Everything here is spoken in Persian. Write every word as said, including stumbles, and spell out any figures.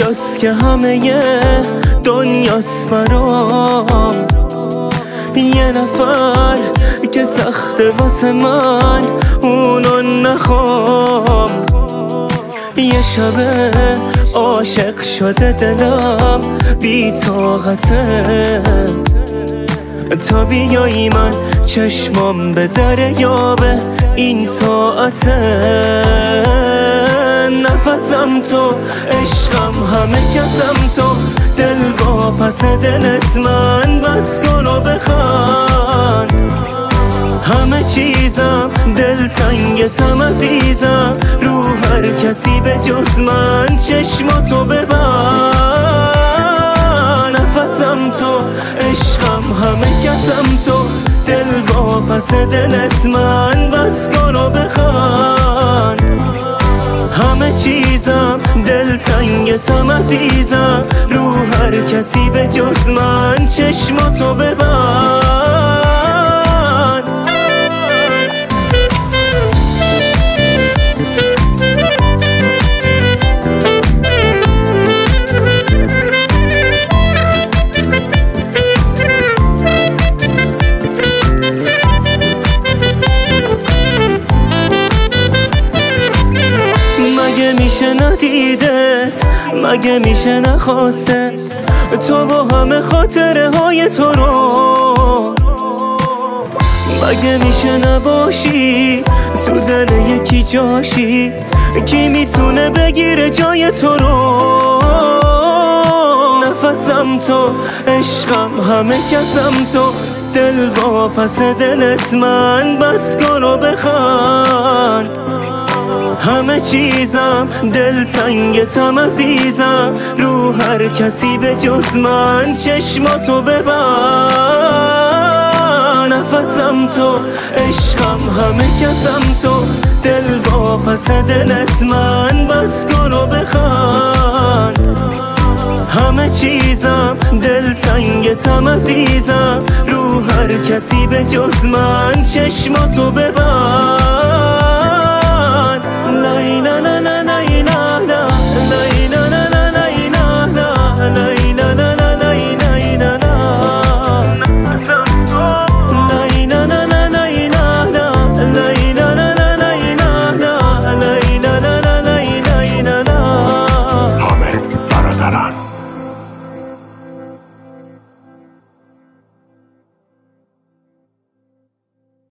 حالاست که همه دنیاست برام یه نفر که سخته واسه من اونو نخوام. یه شبه عاشق شده دلم بی طاقته، تا بیایی من چشمام به دریابه این ساعته. نفسم تو، عشقم، همه کسم تو، دل واپس دلت من بس کن و بخند. همه چیزم دل تنگتم عزیزم، رو هر کسی به جز من چشماتو ببند. نفسم تو، عشقم، همه کسم تو، دل واپس دلت من بس کن و بخند. همه چیزم دل تنگتم عزیزم، رو هر کسی به جز من چشماتو ببند. مگه میشه ندیدت، مگه میشه نخواستت، تو با همه خاطره های تو رو. مگه میشه نباشی تو دل یکی جاشی، کی میتونه بگیره جای تو رو. نفسم تو، عشقم، همه کسم تو، دل واپس دلت من بس کن و بخند. همه چیزم دل تنگتم عزیزم، رو هر کسی به جز من چشماتو ببند. نفسم تو، عشقم، همه کسم تو، دل واپس دلت من بس کن و بخند. همه چیزم دل تنگتم عزیزم، رو هر کسی به جز من چشماتو ببند.